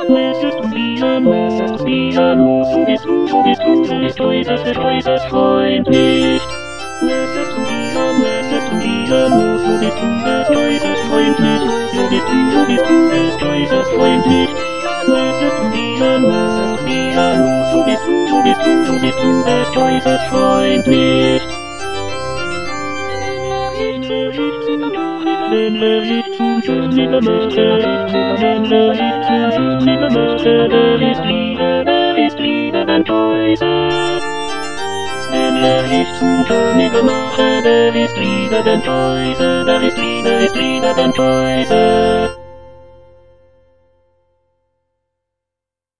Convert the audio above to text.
Müsstest du bist äußerst Freund nicht. Müsstest du bist äußerst Freund nicht. Du bist äußerst Freund nicht. Müsstest du bist äußerst Freund nicht. Wenn er sich zu schön lieben möchte, wenn er sich zu schön lieben möchte, der ist Liebe, dann Teuse. Wenn er sich zu schön lieben möchte, der ist Liebe, dann Teuse, der ist Liebe, dann Teuse.